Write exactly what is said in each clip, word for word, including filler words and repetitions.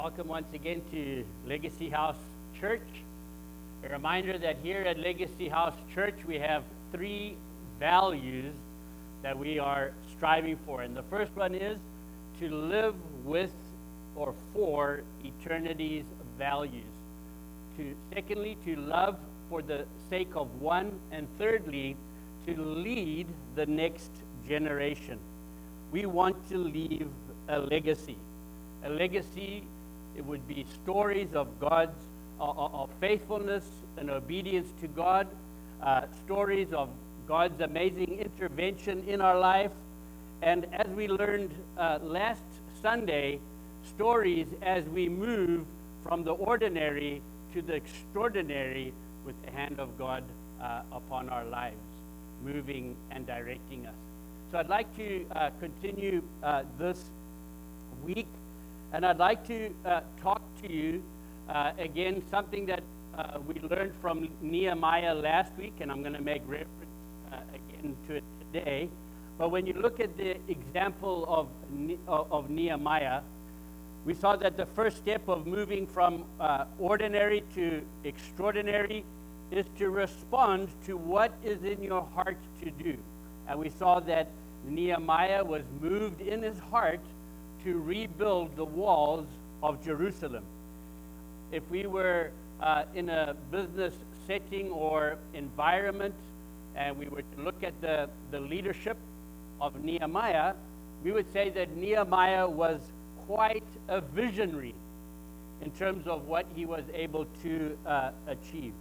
Welcome once again to Legacy House Church. A reminder that here at Legacy House Church we have three values that we are striving for. And the first one is to live with or for eternity's values. To, secondly, to love for the sake of one. And thirdly, to lead the next generation. We want to leave a legacy. A legacy, it would be stories of God's uh, of faithfulness and obedience to God, uh, stories of God's amazing intervention in our life, and as we learned uh, last Sunday, stories as we move from the ordinary to the extraordinary with the hand of God uh, upon our lives, moving and directing us. So I'd like to uh, continue uh, this week. And I'd like to uh, talk to you uh, again, something that uh, we learned from Nehemiah last week, and I'm going to make reference uh, again to it today. But when you look at the example of, ne- of Nehemiah, we saw that the first step of moving from uh, ordinary to extraordinary is to respond to what is in your heart to do. And we saw that Nehemiah was moved in his heart to rebuild the walls of Jerusalem. If we were uh, in a business setting or environment and we were to look at the, the leadership of Nehemiah, we would say that Nehemiah was quite a visionary in terms of what he was able to uh, achieve.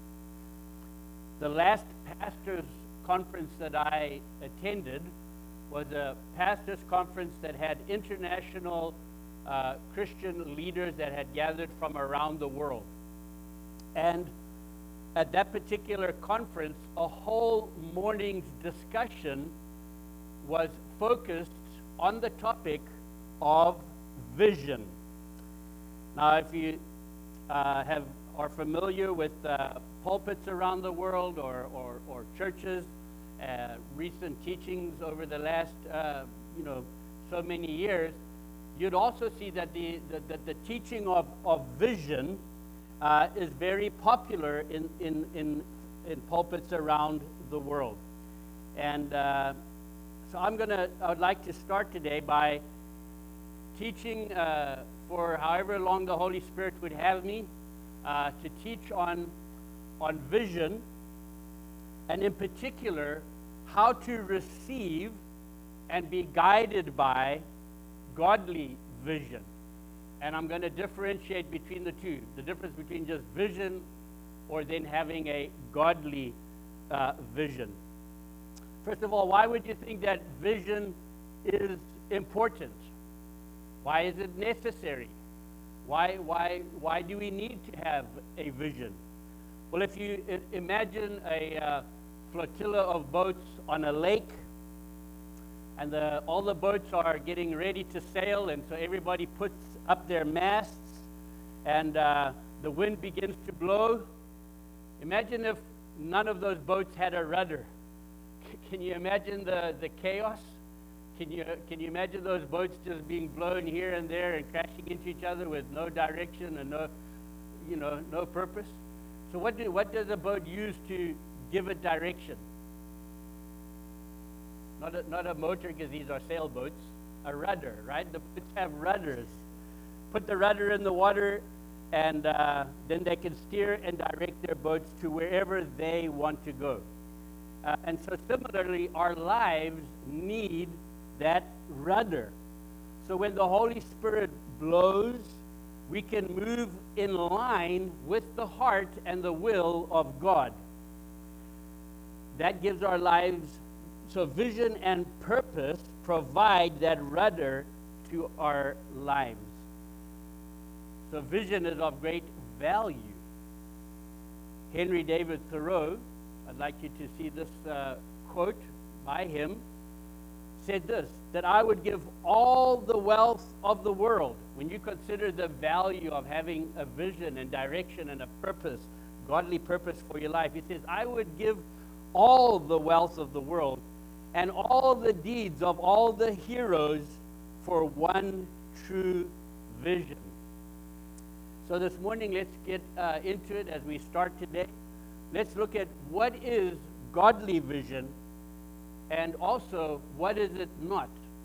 The last pastors' conference that I attended was a pastors' conference that had international uh, Christian leaders that had gathered from around the world. And at that particular conference, a whole morning's discussion was focused on the topic of vision. Now, if you uh, have are familiar with uh, pulpits around the world or, or, or churches, Uh, recent teachings over the last, uh, you know, so many years, you'd also see that the, the, the, the teaching of, of vision uh, is very popular in, in, in, in pulpits around the world. And uh, so I'm going to, I would like to start today by teaching uh, for however long the Holy Spirit would have me uh, to teach on, on vision, and in particular, how to receive and be guided by godly vision. And I'm going to differentiate between the two, the difference between just vision or then having a godly uh, vision. First of all, why would you think that vision is important? Why is it necessary? Why, why, why do we need to have a vision? Well, if you I- imagine a uh, flotilla of boats on a lake, and the, all the boats are getting ready to sail, and so everybody puts up their masts, and uh, the wind begins to blow. Imagine if none of those boats had a rudder. C- can you imagine the, the chaos? Can you, can you imagine those boats just being blown here and there and crashing into each other with no direction and no, you know, no purpose? So what do, what does a boat use to give it direction? Not a, not a motor, because these are sailboats, a rudder, right? The boats have rudders. Put the rudder in the water, and uh, then they can steer and direct their boats to wherever they want to go. Uh, and so similarly, our lives need that rudder. So when the Holy Spirit blows, we can move in line with the heart and the will of God. That gives our lives, so vision and purpose provide that rudder to our lives. So vision is of great value. Henry David Thoreau, I'd like you to see this uh, quote by him, said this, that I would give all the wealth of the world. When you consider the value of having a vision and direction and a purpose, godly purpose for your life, he says, I would give all the wealth of the world and all the deeds of all the heroes for one true vision. So this morning, let's get uh, into it as we start today. Let's look at what is godly vision and also what is it not.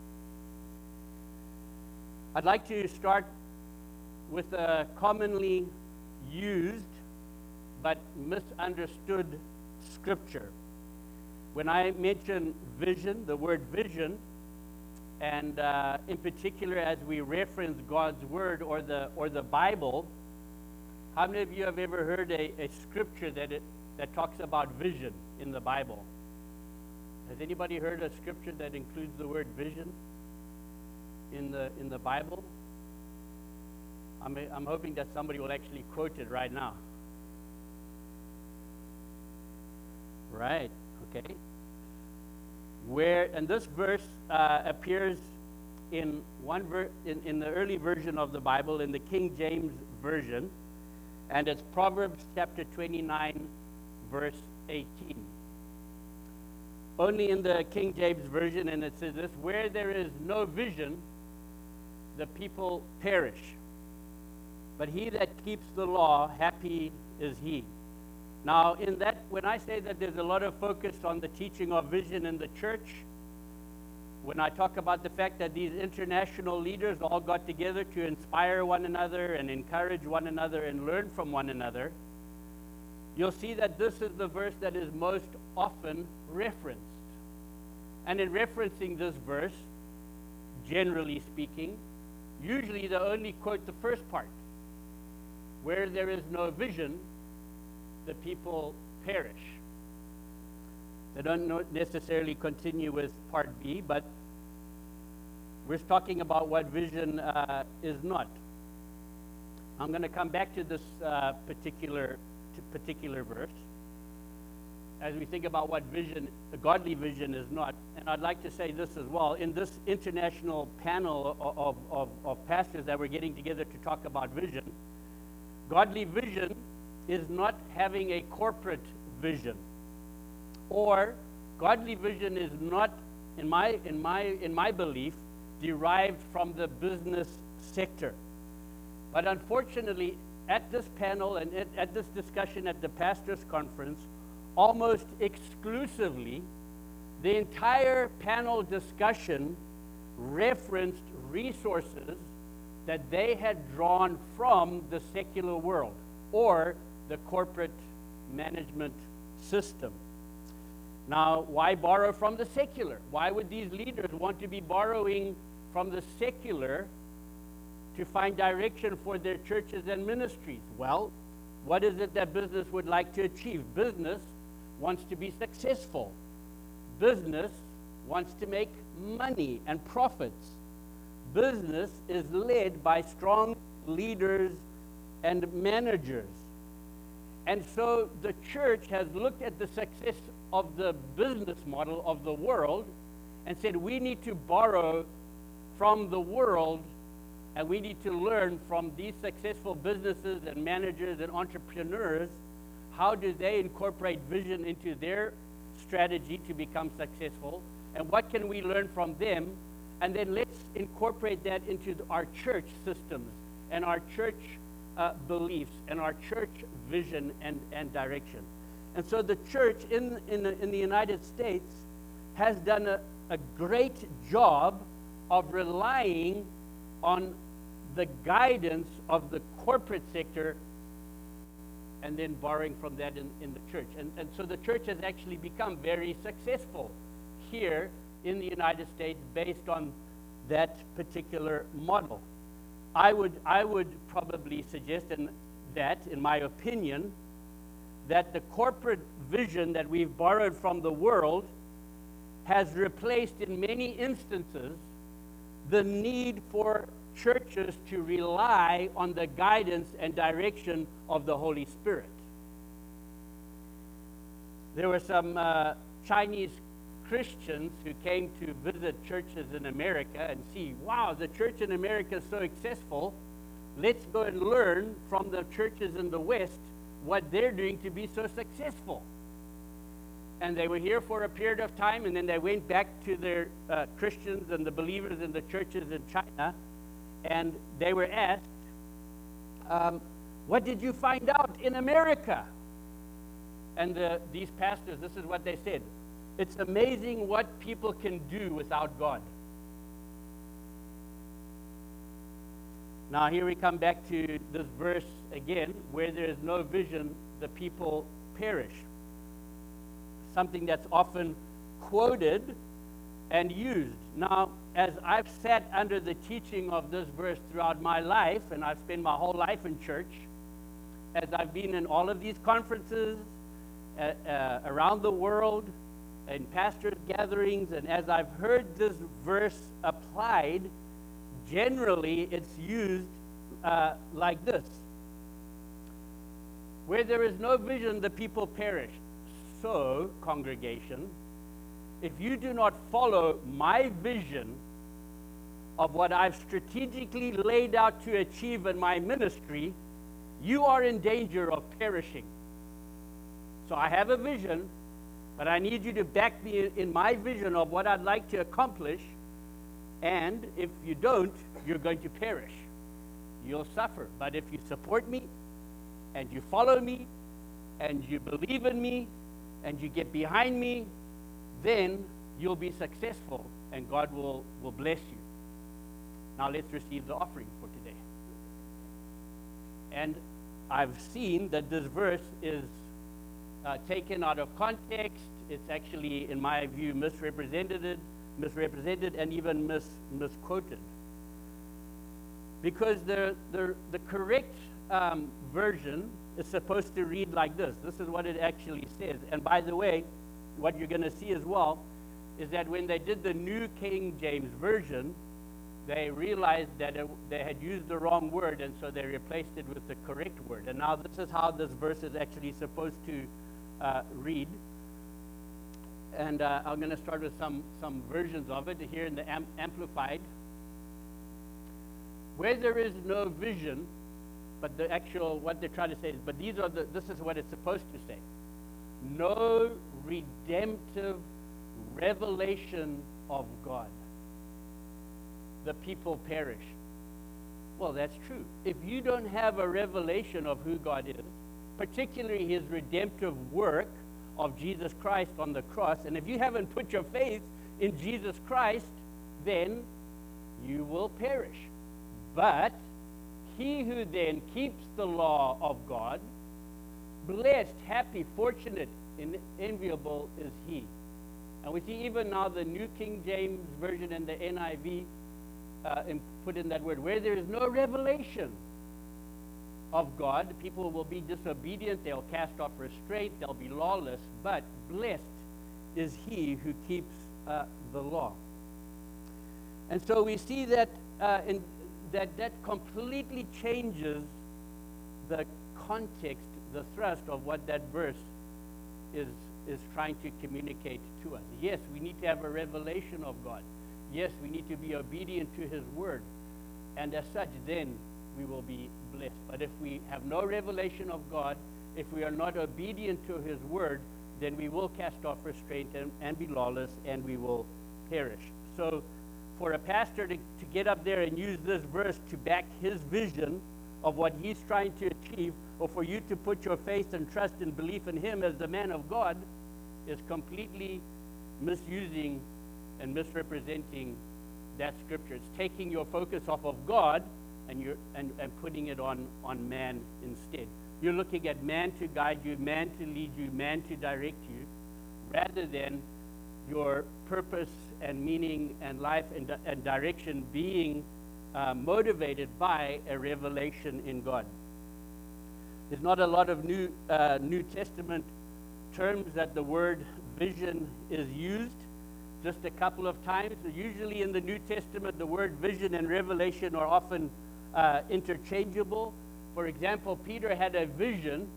I'd like to start with a commonly used but misunderstood scripture. When I mention vision, the word vision, and uh, in particular as we reference God's word or the or the Bible, how many of you have ever heard a, a scripture that it that talks about vision in the Bible? Has anybody heard a scripture that includes the word vision in the in the Bible? I'm I'm hoping that somebody will actually quote it right now. Right. Okay. Where and this verse uh, appears in one ver- in, in the early version of the Bible, in the King James version, and it's Proverbs chapter twenty-nine, verse eighteen. Only in the King James version, and it says this: "Where there is no vision, the people perish. But he that keeps the law, happy is he." Now, in that, when I say that there's a lot of focus on the teaching of vision in the church, when I talk about the fact that these international leaders all got together to inspire one another and encourage one another and learn from one another, you'll see that this is the verse that is most often referenced. And in referencing this verse, generally speaking, usually they only quote the first part. Where there is no vision, the people perish. They don't no- necessarily continue with part B, but we're talking about what vision uh, is not. I'm going to come back to this uh, particular t- particular verse as we think about what vision, the godly vision, is not. And I'd like to say this as well. In this international panel of, of, of, of pastors that we're getting together to talk about vision, godly vision is not having a corporate vision, or godly vision is not, in my in my in my belief, derived from the business sector. But unfortunately, at this panel and at, at this discussion at the pastors' conference, almost exclusively, the entire panel discussion referenced resources that they had drawn from the secular world or the corporate management system. Now, why borrow from the secular? Why would these leaders want to be borrowing from the secular to find direction for their churches and ministries? Well, what is it that business would like to achieve? Business wants to be successful. Business wants to make money and profits. Business is led by strong leaders and managers. And so the church has looked at the success of the business model of the world and said, we need to borrow from the world, and we need to learn from these successful businesses and managers and entrepreneurs. How do they incorporate vision into their strategy to become successful? And what can we learn from them? And then let's incorporate that into the, our church systems and our church Uh, beliefs and our church vision and, and direction. And so the church in, in, the, in the United States has done a, a great job of relying on the guidance of the corporate sector and then borrowing from that in, in the church. And, and so the church has actually become very successful here in the United States based on that particular model. I would I would probably suggest in that, in my opinion, that the corporate vision that we've borrowed from the world has replaced in many instances the need for churches to rely on the guidance and direction of the Holy Spirit. There were some uh, Chinese Christians who came to visit churches in America and see, wow, the church in America is so successful. Let's go and learn from the churches in the West what they're doing to be so successful. And they were here for a period of time, and then they went back to their uh, Christians and the believers in the churches in China, and they were asked, um, What did you find out in America? And the, these pastors, this is what they said. It's amazing what people can do without God. Now here we come back to this verse again, where there is no vision, the people perish. Something that's often quoted and used. Now, as I've sat under the teaching of this verse throughout my life, and I've spent my whole life in church, as I've been in all of these conferences uh, uh, around the world, in pastors' gatherings, and as I've heard this verse applied, generally it's used uh, like this. Where there is no vision, the people perish. So, congregation, if you do not follow my vision of what I've strategically laid out to achieve in my ministry, you are in danger of perishing. So I have a vision, but I need you to back me in my vision of what I'd like to accomplish, and if you don't, you're going to perish. You'll suffer. But if you support me, and you follow me, and you believe in me, and you get behind me, then you'll be successful, and God will, will bless you. Now let's receive the offering for today. And I've seen that this verse is uh, taken out of context. It's actually, in my view, misrepresented, misrepresented, and even mis, misquoted. Because the, the, the correct um, version is supposed to read like this. This is what it actually says. And by the way, what you're going to see as well is that when they did the New King James Version, they realized that it, they had used the wrong word, and so they replaced it with the correct word. And now this is how this verse is actually supposed to uh, read. And uh, I'm going to start with some, some versions of it here in the am- Amplified. Where there is no vision, but the actual, what they're trying to say is, but these are the, this is what it's supposed to say. No redemptive revelation of God, the people perish. Well, that's true. If you don't have a revelation of who God is, particularly his redemptive work of Jesus Christ on the cross, and if you haven't put your faith in Jesus Christ, then you will perish. But he who then keeps the law of God, blessed, happy, fortunate, and enviable is he. And we see even now the New King James Version and the N I V uh, in, put in that word, where there is no revelation of God, people will be disobedient, they'll cast off restraint, they'll be lawless, but blessed is he who keeps uh, the law. And so we see that uh, in that that completely changes the context, the thrust of what that verse is, is trying to communicate to us. Yes, we need to have a revelation of God. Yes, we need to be obedient to his word. And as such, then we will be blessed. But if we have no revelation of God, if we are not obedient to his word, then we will cast off restraint and, and be lawless, and we will perish. So for a pastor to, to get up there and use this verse to back his vision of what he's trying to achieve, or for you to put your faith and trust and belief in him as the man of God, is completely misusing and misrepresenting that scripture. It's taking your focus off of God and you're and, and putting it on, on man instead. You're looking at man to guide you, man to lead you, man to direct you, rather than your purpose and meaning and life and, and direction being uh, motivated by a revelation in God. There's not a lot of New, uh, New Testament terms that the word vision is used, just a couple of times. Usually in the New Testament, the word vision and revelation are often uh, interchangeable. For example, Peter had a vision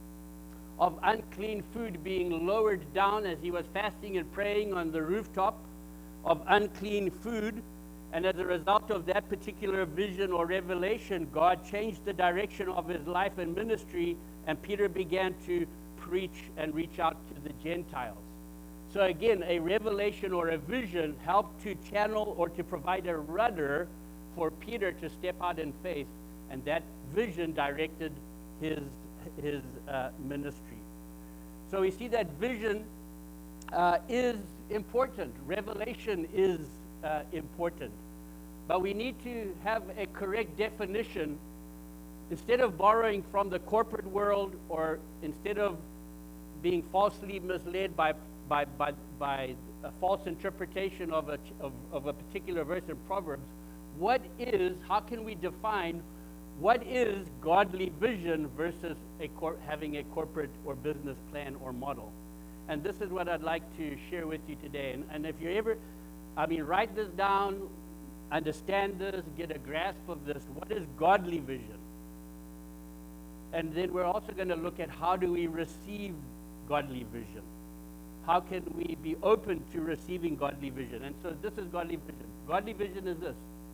of unclean food being lowered down as he was fasting and praying on the rooftop of unclean food. And as a result of that particular vision or revelation, God changed the direction of his life and ministry, and Peter began to preach and reach out to the Gentiles. So again, a revelation or a vision helped to channel or to provide a rudder for Peter to step out in faith, and that vision directed his, his uh, ministry. So we see that vision uh, is important. Revelation is uh, important. But we need to have a correct definition. Instead of borrowing from the corporate world, or instead of being falsely misled by, by, by, by a false interpretation of a, of, of a particular verse in Proverbs, what is, how can we define what is godly vision versus a cor- having a corporate or business plan or model? And this is what I'd like to share with you today. And, and if you ever, I mean, write this down, understand this, get a grasp of this. What is godly vision? And then we're also going to look at how do we receive godly vision. How can we be open to receiving godly vision? And so this is godly vision. Godly vision is this.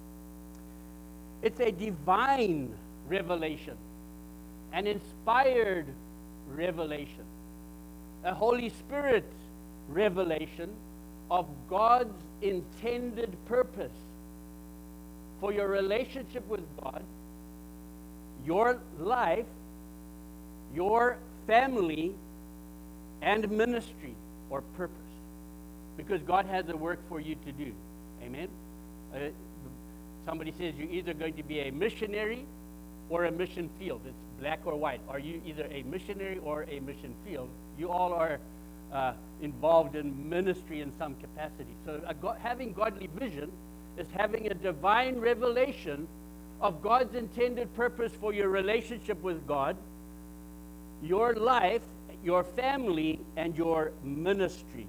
It's a divine revelation, an inspired revelation, a Holy Spirit revelation of God's intended purpose for your relationship with God, your life, your family, and ministry or purpose. Because God has a work for you to do. Amen? Uh, somebody says you're either going to be a missionary or a mission field. It's black or white. Are you either a missionary or a mission field? You all are uh, involved in ministry in some capacity. So uh, go- having godly vision is having a divine revelation of God's intended purpose for your relationship with God, your life, your family, and your ministry.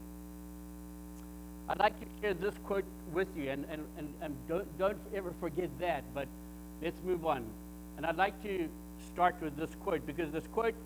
I'd like to share this quote with you, and, and, and, and don't, don't ever forget that, but let's move on. And I'd like to start with this quote, because this quote,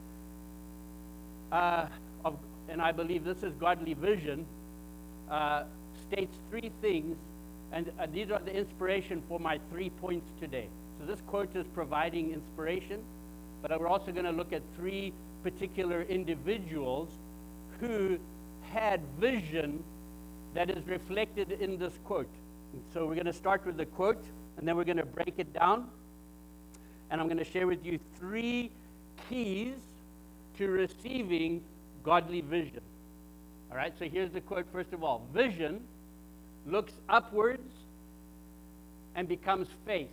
uh, of, and I believe this is godly vision, uh, states three things, and uh, these are the inspiration for my three points today. So this quote is providing inspiration, but we're also going to look at three particular individuals who had vision that is reflected in this quote. And so we're going to start with the quote, and then we're going to break it down. And I'm going to share with you three keys to receiving godly vision. All right, so here's the quote first of all. Vision looks upwards and becomes faith.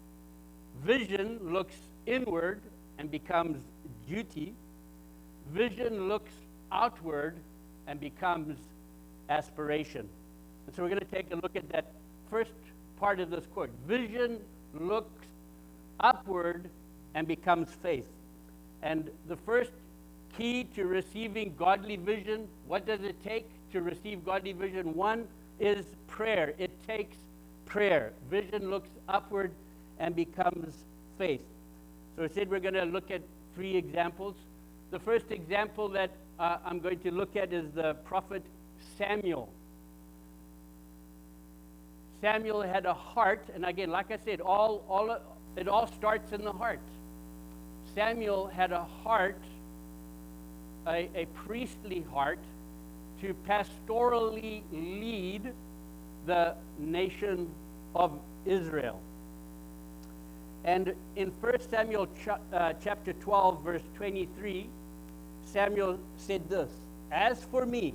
Vision looks inward and becomes duty. Vision looks outward and becomes aspiration. And so we're going to take a look at that first part of this quote. Vision looks upward and becomes faith. And the first key to receiving godly vision, what does it take to receive godly vision? One is prayer. It takes prayer. Vision looks upward and becomes faith. So I said we're going to look at three examples. The first example that uh, I'm going to look at is the prophet Samuel. Samuel had a heart, and again, like I said, all, all it all starts in the heart. Samuel had a heart, a, a priestly heart, to pastorally lead the nation of Israel. And in First Samuel ch- uh, chapter twelve, verse twenty-three, Samuel said this, "As for me,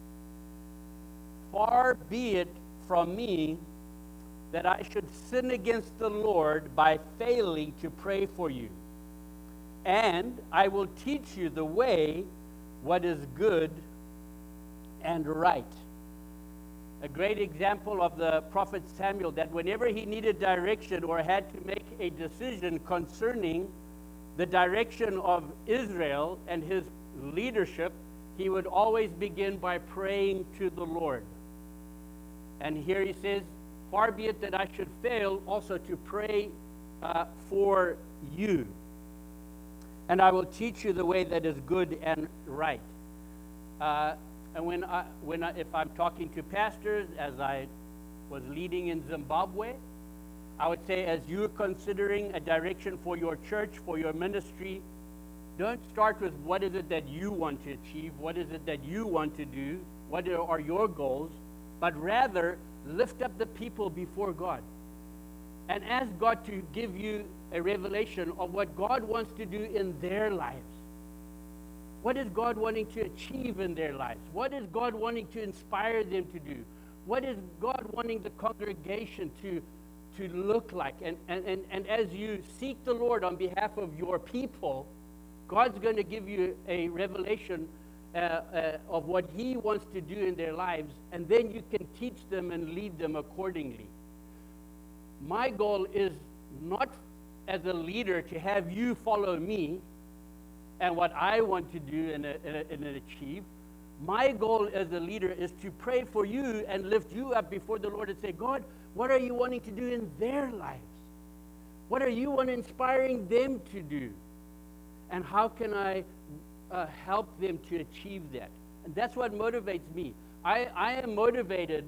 far be it from me that I should sin against the Lord by failing to pray for you. And I will teach you the way, what is good and right." A great example of the prophet Samuel, that whenever he needed direction or had to make a decision concerning the direction of Israel and his leadership, he would always begin by praying to the Lord. And here he says, "Far be it that I should fail also to pray uh, for you. And I will teach you the way that is good and right." Uh, and when I, when I, if I'm talking to pastors, as I was leading in Zimbabwe, I would say, as you're considering a direction for your church, for your ministry, don't start with what is it that you want to achieve, what is it that you want to do, what are your goals, but rather lift up the people before God and ask God to give you a revelation of what God wants to do in their lives. What is God wanting to achieve in their lives? What is God wanting to inspire them to do? What is God wanting the congregation to, to look like? And, and, and, and as you seek the Lord on behalf of your people, God's going to give you a revelation uh, uh, of what He wants to do in their lives, and then you can teach them and lead them accordingly. My goal is not as a leader to have you follow me and what I want to do and, uh, and, uh, and achieve. My goal as a leader is to pray for you and lift you up before the Lord and say, God, what are you wanting to do in their lives? What are you wanting inspiring them to do? And how can I uh, help them to achieve that? And that's what motivates me. I, I am motivated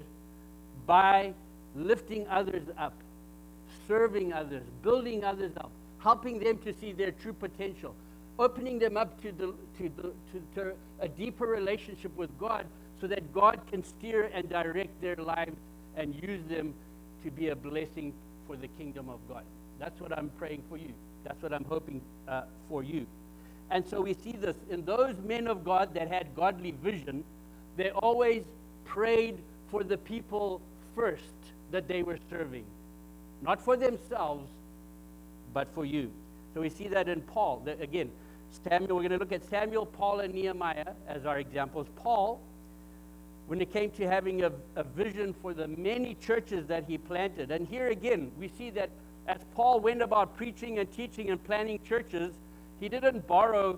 by lifting others up, serving others, building others up, helping them to see their true potential, opening them up to, the, to, the, to, to a deeper relationship with God so that God can steer and direct their lives and use them to be a blessing for the kingdom of God. That's what I'm praying for you. That's what I'm hoping uh, for you. And so we see this in those men of God that had godly vision. They always prayed for the people first that they were serving. Not for themselves, but for you. So we see that in Paul. That again, Samuel, we're going to look at Samuel, Paul, and Nehemiah as our examples. Paul, when it came to having a, a vision for the many churches that he planted. And here again, we see that as Paul went about preaching and teaching and planting churches, he didn't borrow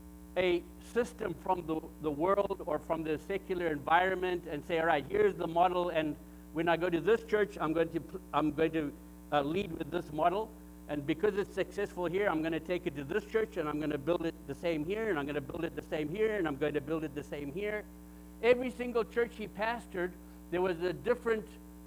a system from the, the world or from the secular environment and say, all right, here's the model, and when I go to this church, I'm going to, I'm going to uh, lead with this model. And because it's successful here, I'm going to take it to this church, and I'm going to build it the same here, and I'm going to build it the same here, and I'm going to build it the same here. Every single church he pastored, there was a different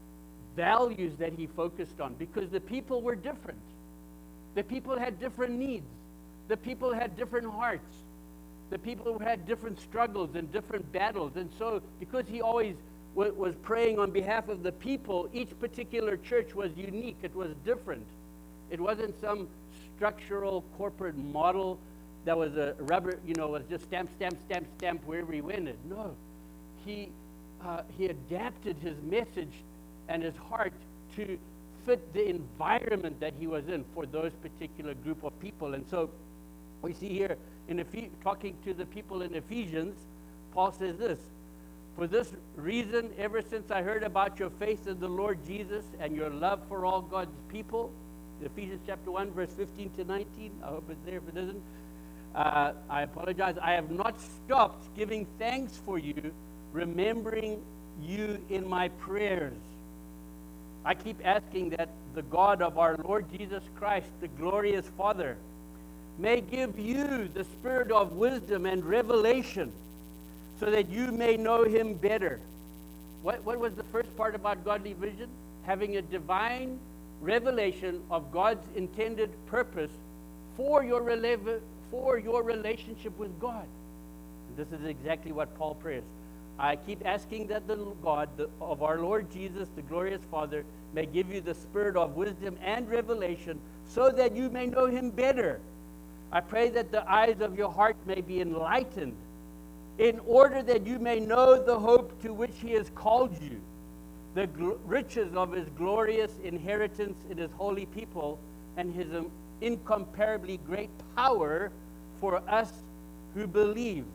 values that he focused on because the people were different. The people had different needs. The people had different hearts. The people had different struggles and different battles. And so because he always w- was praying on behalf of the people, each particular church was unique. It was different. It wasn't some structural corporate model that was a rubber, you know, was just stamp, stamp, stamp, stamp wherever he went. No, he uh, he adapted his message and his heart to fit the environment that he was in for those particular group of people. And so we see here in Ephes- talking to the people in Ephesians, Paul says this: for this reason, ever since I heard about your faith in the Lord Jesus and your love for all God's people, Ephesians chapter one, verse fifteen to nineteen. I hope it's there. If it isn't, uh, I apologize. I have not stopped giving thanks for you, remembering you in my prayers. I keep asking that the God of our Lord Jesus Christ, the glorious Father, may give you the spirit of wisdom and revelation so that you may know him better. What, what was the first part about godly vision? Having a divine revelation of God's intended purpose for your, rela- for your relationship with God. And this is exactly what Paul prays. I keep asking that the God the, of our Lord Jesus, the glorious Father, may give you the spirit of wisdom and revelation so that you may know him better. I pray that the eyes of your heart may be enlightened in order that you may know the hope to which he has called you, the gl- riches of his glorious inheritance in his holy people, and his um, incomparably great power for us who believe.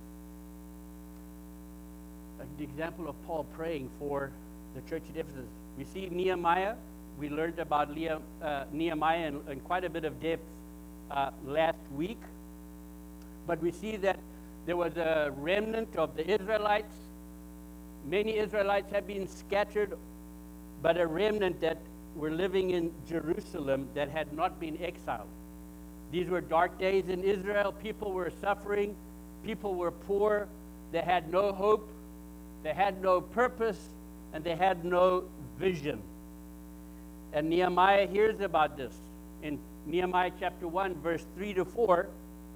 The example of Paul praying for the church at Ephesus. We see Nehemiah. We learned about Lea- uh, Nehemiah in, in quite a bit of depth uh, last week. But we see that there was a remnant of the Israelites. Many Israelites have been scattered, but a remnant that were living in Jerusalem that had not been exiled. These were dark days in Israel. People were suffering. People were poor. They had no hope. They had no purpose, and they had no vision. And Nehemiah hears about this. In Nehemiah chapter one, verse three to four,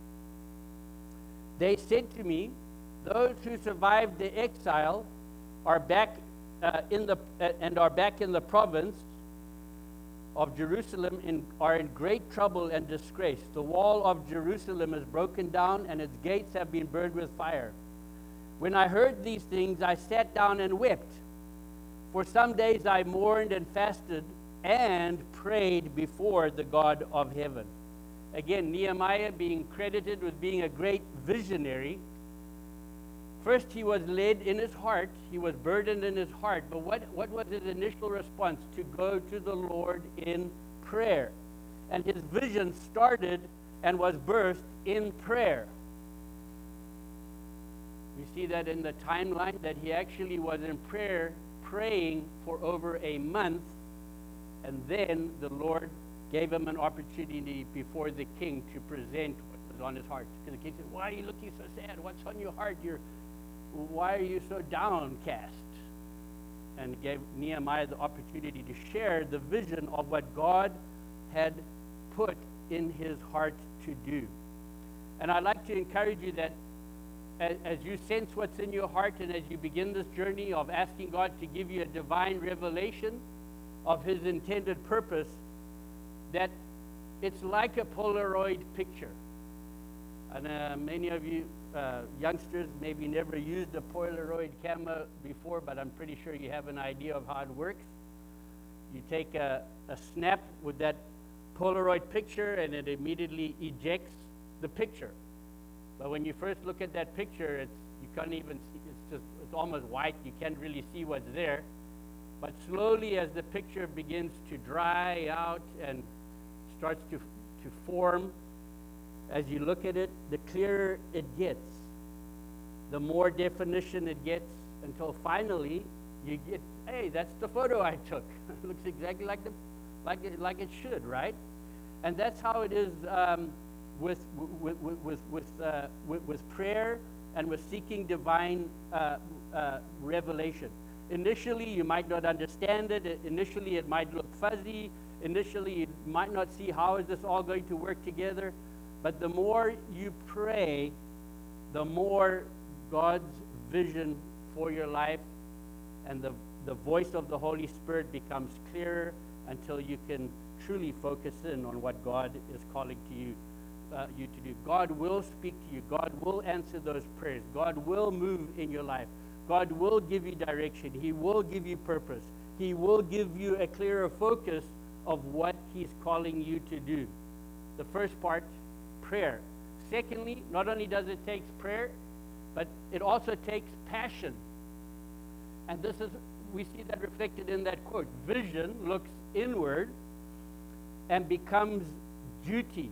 they said to me, those who survived the exile are back uh, in the uh, and are back in the province. of Jerusalem in, are in great trouble and disgrace. The wall of Jerusalem is broken down, and its gates have been burned with fire. When I heard these things, I sat down and wept. For some days I mourned and fasted and prayed before the God of heaven. Again, Nehemiah being credited with being a great visionary. First, he was led in his heart. He was burdened in his heart. But what, what was his initial response? To go to the Lord in prayer. And his vision started and was birthed in prayer. We see that in the timeline that he actually was in prayer, praying for over a month. And then the Lord gave him an opportunity before the king to present what was on his heart. Because the king said, "Why are you looking so sad? What's on your heart? You're Why are you so downcast?" And gave Nehemiah the opportunity to share the vision of what God had put in his heart to do. And I'd like to encourage you that as, as you sense what's in your heart and as you begin this journey of asking God to give you a divine revelation of his intended purpose, that it's like a Polaroid picture. And uh, many of you uh, youngsters maybe never used a Polaroid camera before, but I'm pretty sure you have an idea of how it works. You take a, a snap with that Polaroid picture and it immediately ejects the picture. But when you first look at that picture, it's, you can't even see, it's just, it's almost white. You can't really see what's there. But slowly as the picture begins to dry out and starts to, to form, as you look at it, the clearer it gets, the more definition it gets, until finally you get, hey, that's the photo I took. It looks exactly like, the, like, it, like it should, right? And that's how it is um, with, with, with, with, uh, with, with prayer and with seeking divine uh, uh, revelation. Initially, you might not understand it. Initially, it might look fuzzy. Initially, you might not see how is this all going to work together. But the more you pray, the more God's vision for your life and the, the voice of the Holy Spirit becomes clearer until you can truly focus in on what God is calling to you, uh, you to do. God will speak to you. God will answer those prayers. God will move in your life. God will give you direction. He will give you purpose. He will give you a clearer focus of what he's calling you to do. The first part, prayer. Secondly, not only does it take prayer, but it also takes passion. And this is, we see that reflected in that quote. Vision looks inward and becomes duty.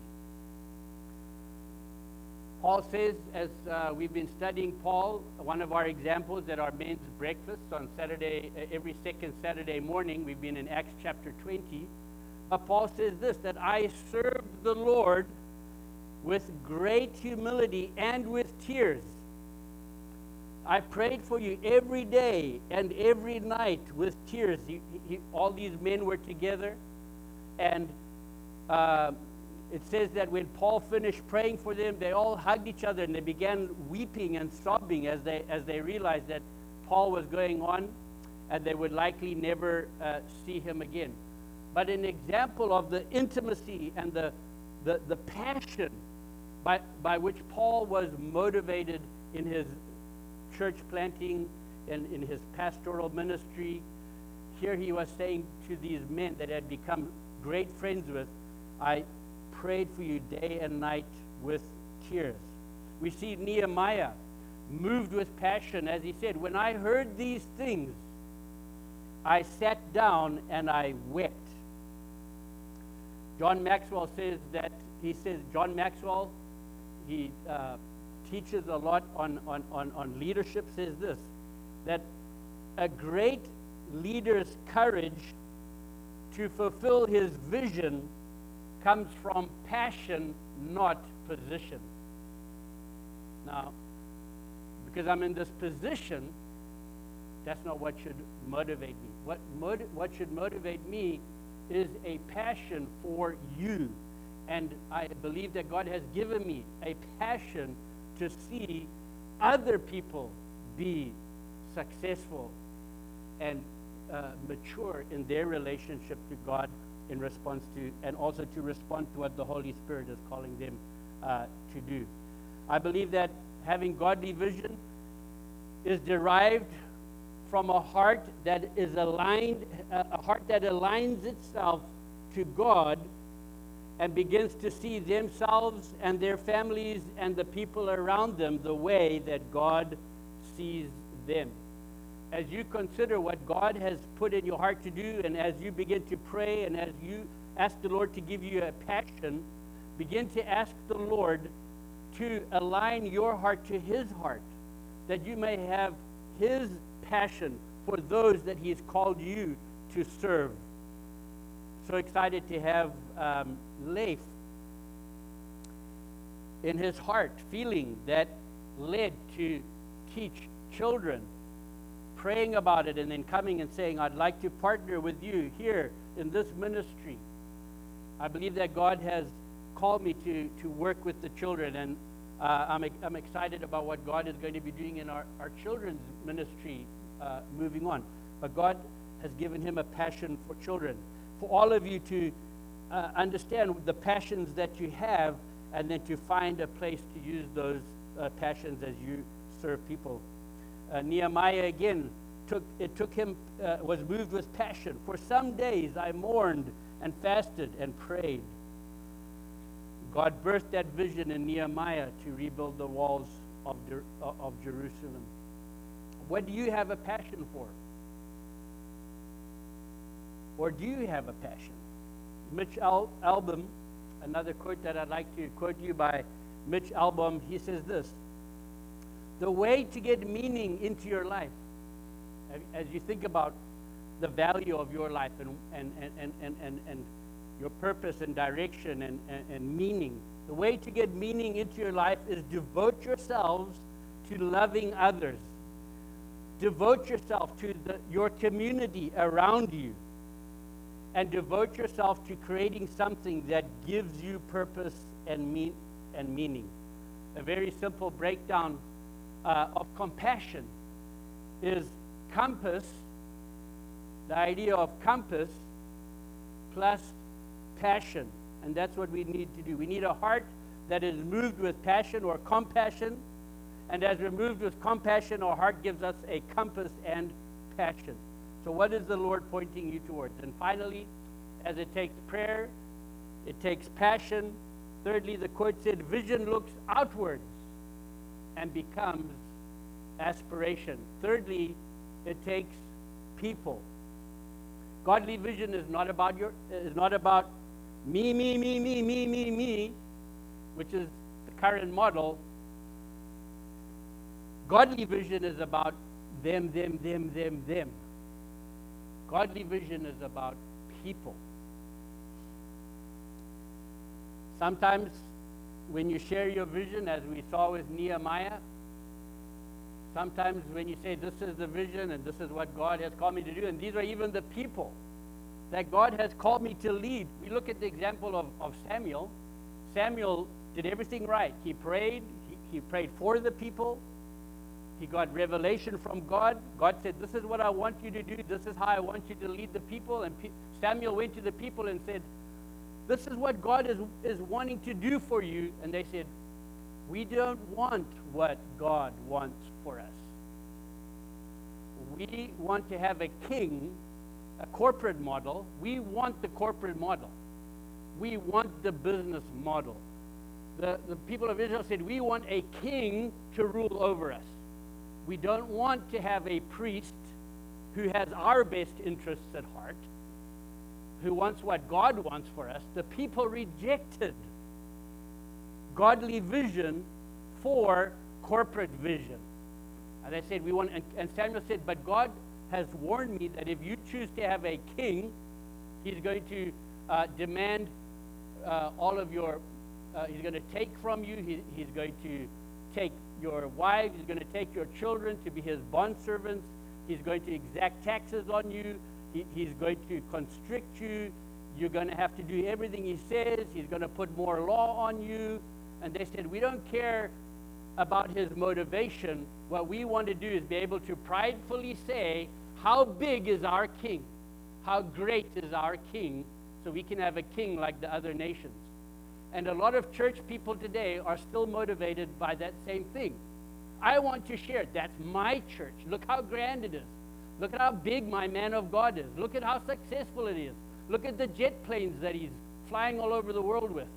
Paul says, as uh, we've been studying Paul, one of our examples at our men's breakfast on Saturday, uh, every second Saturday morning, we've been in Acts chapter twenty. Uh, Paul says this, that I served the Lord with great humility and with tears. I prayed for you every day and every night with tears. He, he, all these men were together, and uh, it says that when Paul finished praying for them, they all hugged each other and they began weeping and sobbing as they as they realized that Paul was going on and they would likely never uh, see him again. But an example of the intimacy and the the, the passion by, by which Paul was motivated in his church planting and in his pastoral ministry. Here he was saying to these men that had become great friends with, I prayed for you day and night with tears. We see Nehemiah moved with passion, as he said, when I heard these things, I sat down and I wept. John Maxwell says that, he says, John Maxwell, he uh, teaches a lot on, on, on, on leadership, says this, that a great leader's courage to fulfill his vision comes from passion, not position. Now, because I'm in this position, that's not what should motivate me. What, motiv- what should motivate me is a passion for you. And I believe that God has given me a passion to see other people be successful and uh, mature in their relationship to God in response to, and also to respond to what the Holy Spirit is calling them uh, to do. I believe that having godly vision is derived from a heart that is aligned, a heart that aligns itself to God and begins to see themselves and their families and the people around them the way that God sees them. As you consider what God has put in your heart to do, and as you begin to pray, and as you ask the Lord to give you a passion, begin to ask the Lord to align your heart to His heart, that you may have His passion for those that He has called you to serve. So excited to have um, Leif in his heart, feeling that led to teach children, praying about it, and then coming and saying, I'd like to partner with you here in this ministry. I believe that God has called me to, to work with the children, and uh, I'm, I'm excited about what God is going to be doing in our, our children's ministry uh, moving on. But God has given him a passion for children. For all of you to uh, understand the passions that you have, and then to find a place to use those uh, passions as you serve people. Uh, Nehemiah again, took, it took him, uh, was moved with passion. For some days I mourned and fasted and prayed. God birthed that vision in Nehemiah to rebuild the walls of, Jer- of Jerusalem. What do you have a passion for? Or do you have a passion? Mitch Al- Albom, another quote that I'd like to quote you by Mitch Albom, he says this: the way to get meaning into your life, as you think about the value of your life and, and, and, and, and, and your purpose and direction and, and, and meaning, the way to get meaning into your life is devote yourselves to loving others. Devote yourself to the, your community around you. And devote yourself to creating something that gives you purpose and, mean, and meaning. A very simple breakdown uh, of compassion is compass, the idea of compass plus passion. And that's what we need to do. We need a heart that is moved with passion or compassion. And as we're moved with compassion, our heart gives us a compass and passion. So what is the Lord pointing you towards? And finally, as it takes prayer, it takes passion. Thirdly, the quote said, vision looks outwards and becomes aspiration. Thirdly, it takes people. Godly vision is not about your is not about me, me, me, me, me, me, me, which is the current model. Godly vision is about them, them, them, them, them. Godly vision is about people. Sometimes when you share your vision, as we saw with Nehemiah, sometimes when you say, this is the vision and this is what God has called me to do, and these are even the people that God has called me to lead. We look at the example of, of Samuel. Samuel did everything right. He prayed. He, he prayed for the people. He got revelation from God. God said, this is what I want you to do. This is how I want you to lead the people. And P- Samuel went to the people and said, this is what God is, is wanting to do for you. And they said, we don't want what God wants for us. We want to have a king, a corporate model. We want the corporate model. We want the business model. The, the people of Israel said, we want a king to rule over us. We don't want to have a priest who has our best interests at heart, who wants what God wants for us. The people rejected godly vision for corporate vision. And they said, we want, and, and Samuel said, but God has warned me that if you choose to have a king, he's going to uh, demand uh, all of your, uh, he's going to take from you, he, he's going to take your wives, he's going to take your children to be his bondservants, he's going to exact taxes on you, he, he's going to constrict you, you're going to have to do everything he says, he's going to put more law on you. And they said, we don't care about his motivation. What we want to do is be able to pridefully say, how big is our king? How great is our king? so we can have a king like the other nations. And a lot of church people today are still motivated by that same thing. I want to share. That's my church. Look how grand it is. Look at how big my man of God is. Look at how successful it is. Look at the jet planes that he's flying all over the world with.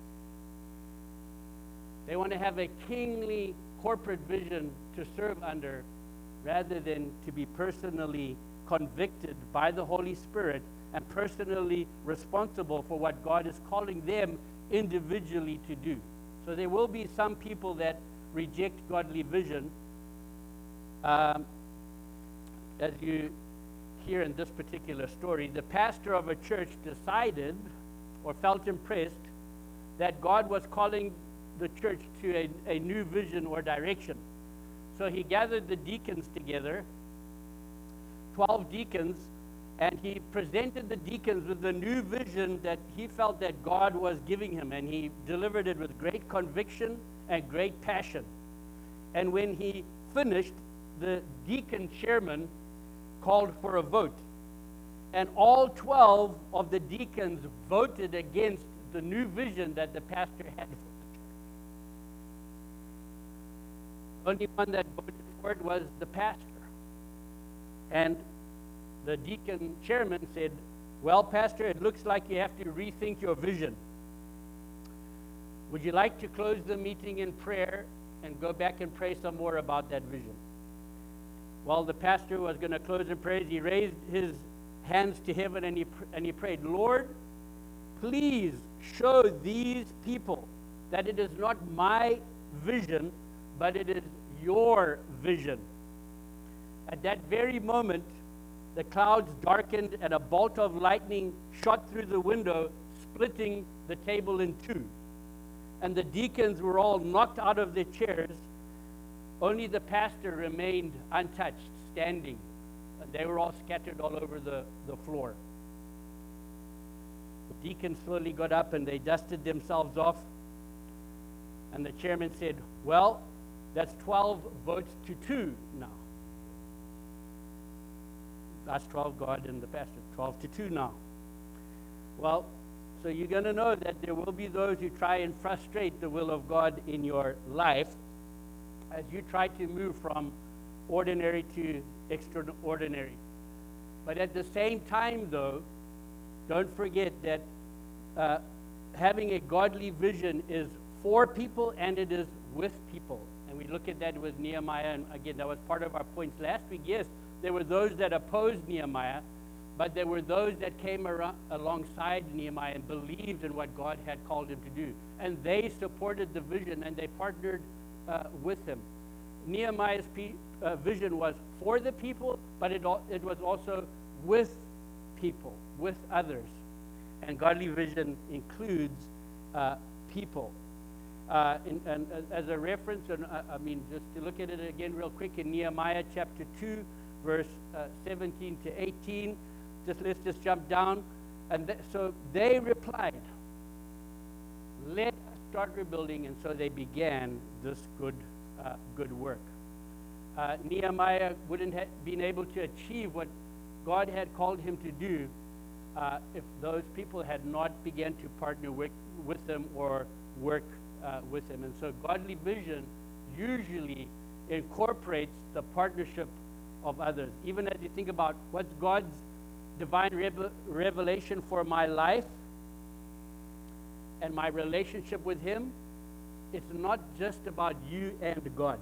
They want to have a kingly corporate vision to serve under, rather than to be personally convicted by the Holy Spirit and personally responsible for what God is calling them individually to do. So there will be some people that reject godly vision. Um, as you hear in this particular story, the pastor of a church decided or felt impressed that God was calling the church to a, a new vision or direction. So he gathered the deacons together, twelve deacons, and he presented the deacons with the new vision that he felt that God was giving him, and he delivered it with great conviction and great passion. And when he finished, the deacon chairman called for a vote, and all twelve of the deacons voted against the new vision that the pastor had for the church. The only one that voted for it was the pastor. And the deacon chairman said, well, Pastor, it looks like you have to rethink your vision. Would you like to close the meeting in prayer and go back and pray some more about that vision? While the pastor was going to close in prayer, he raised his hands to heaven and he, and he prayed, Lord, please show these people that it is not my vision, but it is your vision. At that very moment, the clouds darkened and a bolt of lightning shot through the window, splitting the table in two. And the deacons were all knocked out of their chairs. Only the pastor remained untouched, standing. And they were all scattered all over the, the floor. The deacons slowly got up and they dusted themselves off. And the chairman said, well, that's twelve votes to two now. That's twelve, God and the pastor. twelve to two now. Well, so you're going to know that there will be those who try and frustrate the will of God in your life as you try to move from ordinary to extraordinary. But at the same time, though, don't forget that uh, having a godly vision is for people and it is with people. And we look at that with Nehemiah, and again, that was part of our points last week. Yes, there were those that opposed Nehemiah, but there were those that came around, alongside Nehemiah and believed in what God had called him to do. And they supported the vision and they partnered uh, with him. Nehemiah's pe- uh, vision was for the people, but it, al- it was also with people, with others. And godly vision includes uh, people. Uh, in, and uh, as a reference, and uh, I mean, just to look at it again real quick, in Nehemiah chapter two, verse uh, seventeen to eighteen, just let's just jump down. And th- so they replied, let us start rebuilding, and so they began this good, uh, good work. Uh, Nehemiah wouldn't have been able to achieve what God had called him to do uh, if those people had not begun to partner with, with them or work uh, with them. And so godly vision usually incorporates the partnership of others. Even as you think about what's God's divine revel- revelation for my life and my relationship with him, it's not just about you and God,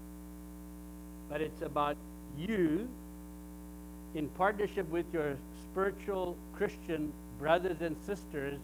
but it's about you in partnership with your spiritual Christian brothers and sisters,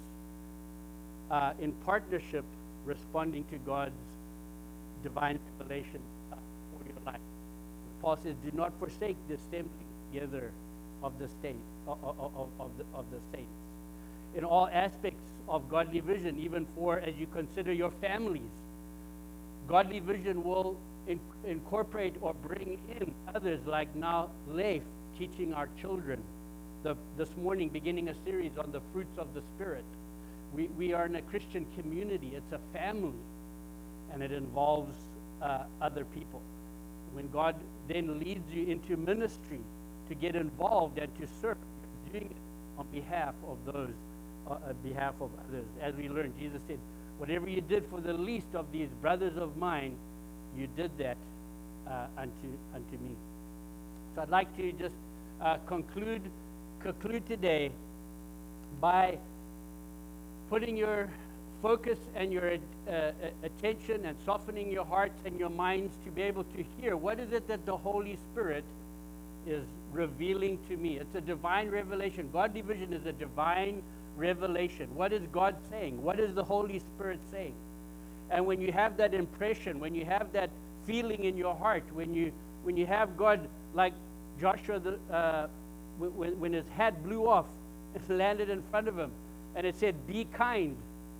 uh, in partnership responding to God's divine revelation uh, for your life. Paul says, do not forsake the assembling together of the state, of, of, of, the, of the saints. In all aspects of godly vision, even for as you consider your families, godly vision will in, incorporate or bring in others, like now Leif teaching our children the, this morning, beginning a series on the fruits of the Spirit. We, we are in a Christian community. It's a family, and it involves uh, other people. When God then leads you into ministry to get involved and to serve, you're doing it on behalf of those uh, on behalf of others. As we learned, Jesus said, whatever you did for the least of these brothers of mine, you did that uh, unto, unto me. So I'd like to just uh, conclude, conclude today by putting your focus and your uh, attention and softening your hearts and your minds to be able to hear what is it that the Holy Spirit is revealing to me. It's a divine revelation. Godly vision is a divine revelation. What is God saying? What is the Holy Spirit saying? And when you have that impression, when you have that feeling in your heart, when you when you have God, like Joshua, the, uh, when, when his hat blew off and landed in front of him, and it said, "Be kind."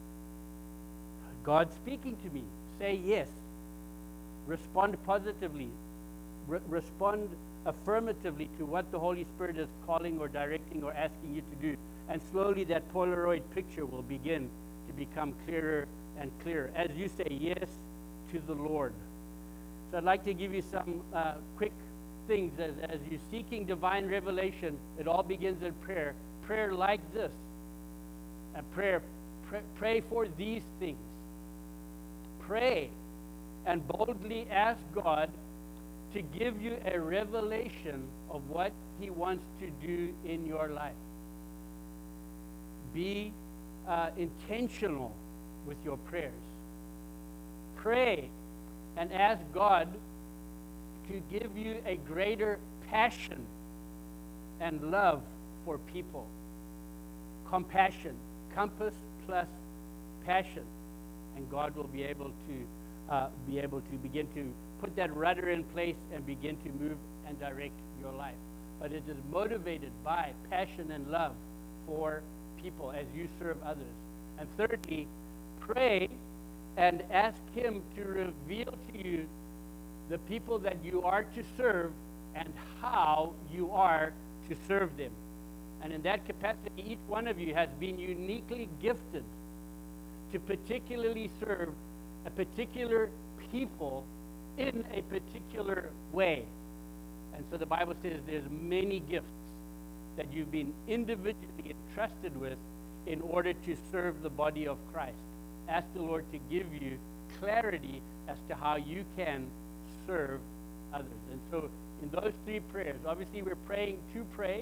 God speaking to me. Say yes. Respond positively. Re- respond affirmatively to what the Holy Spirit is calling or directing or asking you to do. And slowly that Polaroid picture will begin to become clearer and clearer as you say yes to the Lord. So I'd like to give you some uh, quick things as, as you're seeking divine revelation. It all begins in prayer. Prayer like this. And prayer, pray, pray for these things. Pray and boldly ask God to give you a revelation of what He wants to do in your life. Be uh, intentional with your prayers. Pray and ask God to give you a greater passion and love for people. Compassion, compass plus passion. And God will be able to uh, be able to begin to put that rudder in place and begin to move and direct your life. But it is motivated by passion and love for people as you serve others. And thirdly, pray and ask Him to reveal to you the people that you are to serve and how you are to serve them. And in that capacity, each one of you has been uniquely gifted to particularly serve a particular people in a particular way. And so the Bible says there's many gifts that you've been individually entrusted with in order to serve the body of Christ. Ask the Lord to give you clarity as to how you can serve others. And so in those three prayers, obviously we're praying to pray.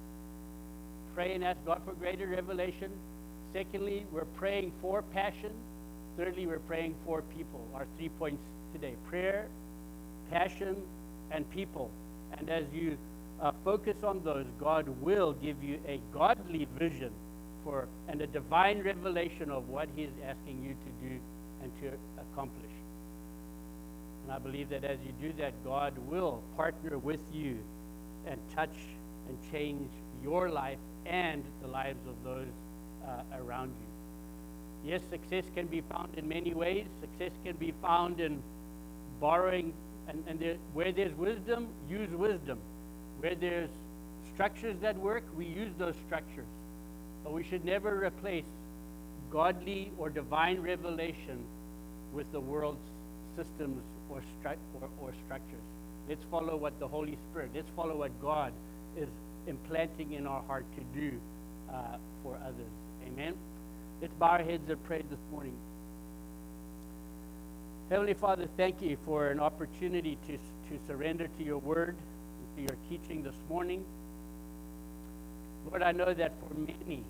Pray and ask God for greater revelation. Secondly, we're praying for passion. Thirdly, we're praying for people. Our three points today: prayer, passion, and people. And as you uh, focus on those, God will give you a godly vision for and a divine revelation of what He is asking you to do and to accomplish. And I believe that as you do that, God will partner with you and touch and change your life and the lives of those uh, around you. Yes, success can be found in many ways. Success can be found in borrowing, and, and there, where there's wisdom, use wisdom. Where there's structures that work, we use those structures. But we should never replace godly or divine revelation with the world's systems or, stru- or, or structures. Let's follow what the Holy Spirit, let's follow what God is implanting in our heart to do uh, for others. Amen. Let's bow our heads and pray this morning. Heavenly Father, thank you for an opportunity to, to surrender to your word, to your teaching this morning. Lord, I know that for many,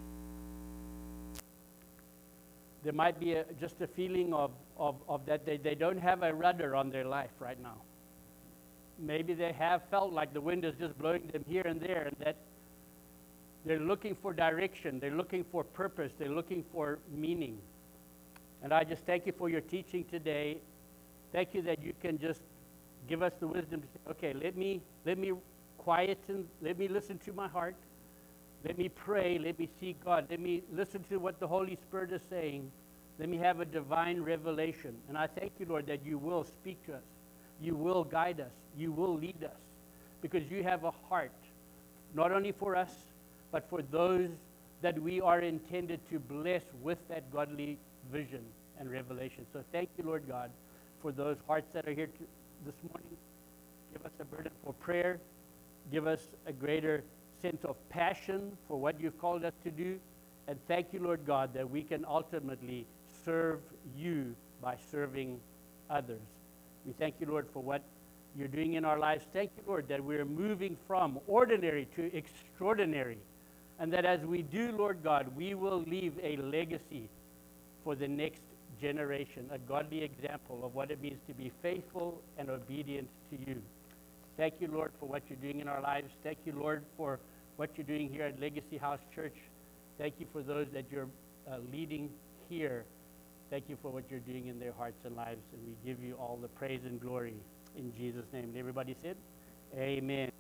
there might be a, just a feeling of, of, of that they, they don't have a rudder on their life right now. Maybe they have felt like the wind is just blowing them here and there, and that they're looking for direction, they're looking for purpose, they're looking for meaning. And I just thank you for your teaching today. Thank you that you can just give us the wisdom to say, okay, let me, let me quieten, let me listen to my heart. Let me pray, let me seek God. Let me listen to what the Holy Spirit is saying. Let me have a divine revelation. And I thank you, Lord, that you will speak to us. You will guide us. You will lead us. Because you have a heart, not only for us, but for those that we are intended to bless with that godly vision and revelation. So thank you, Lord God, for those hearts that are here to, this morning. Give us a burden for prayer. Give us a greater sense of passion for what you've called us to do, And thank you, Lord God, that we can ultimately serve you by serving others. We thank you, Lord, for what you're doing in our lives. Thank you, Lord, that we're moving from ordinary to extraordinary. And that as we do, Lord God, we will leave a legacy for the next generation, a godly example of what it means to be faithful and obedient to you. Thank you, Lord, for what you're doing in our lives. Thank you, Lord, for what you're doing here at Legacy House Church. Thank you for those that you're uh, leading here. Thank you for what you're doing in their hearts and lives. And we give you all the praise and glory in Jesus' name. And everybody said, amen.